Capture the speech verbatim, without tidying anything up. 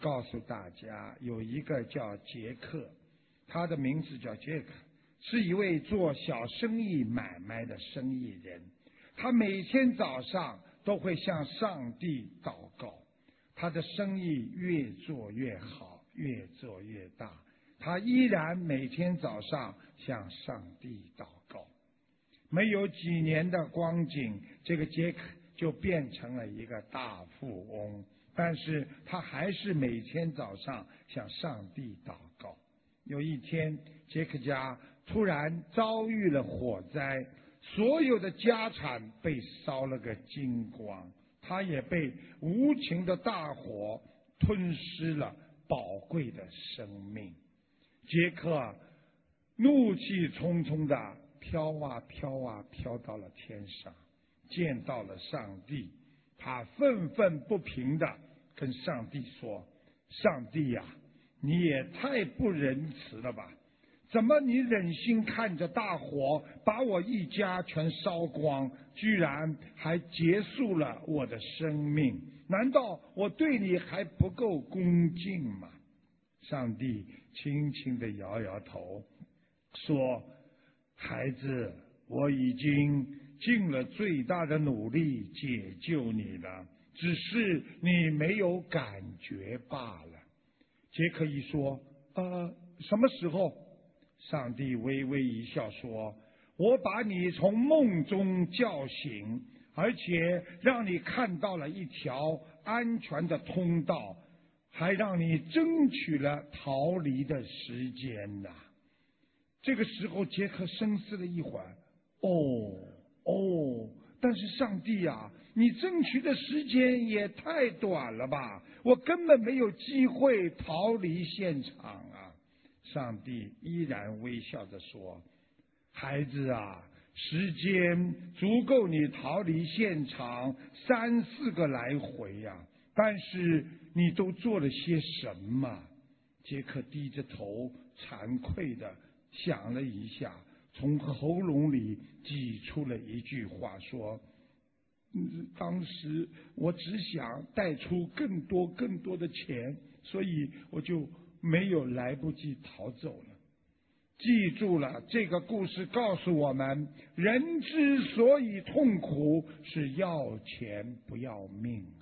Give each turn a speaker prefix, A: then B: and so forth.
A: 告诉大家，有一个叫杰克，他的名字叫杰克，是一位做小生意买卖的生意人。他每天早上都会向上帝祷告，他的生意越做越好，越做越大。他依然每天早上向上帝祷告。没有几年的光景，这个杰克就变成了一个大富翁，但是他还是每天早上向上帝祷告。有一天，杰克家突然遭遇了火灾，所有的家产被烧了个精光，他也被无情的大火吞噬了宝贵的生命。杰克怒气冲冲的飘啊飘啊飘到了天上，见到了上帝。他愤愤不平的跟上帝说：上帝呀、啊，你也太不仁慈了吧，怎么你忍心看着大火把我一家全烧光，居然还结束了我的生命？难道我对你还不够恭敬吗？上帝轻轻地摇摇头说：孩子，我已经尽了最大的努力解救你了，只是你没有感觉罢了。杰克一说：呃，什么时候？上帝微微一笑说：我把你从梦中叫醒，而且让你看到了一条安全的通道，还让你争取了逃离的时间呐、啊。这个时候，杰克深思了一会儿，哦哦，但是上帝啊，你争取的时间也太短了吧，我根本没有机会逃离现场啊。上帝依然微笑着说：孩子啊，时间足够你逃离现场三四个来回呀、啊，但是你都做了些什么？杰克低着头惭愧的想了一下，从喉咙里挤出了一句话说：嗯，当时我只想带出更多更多的钱，所以我就没有来不及逃走了。记住了，这个故事告诉我们，人之所以痛苦，是要钱不要命。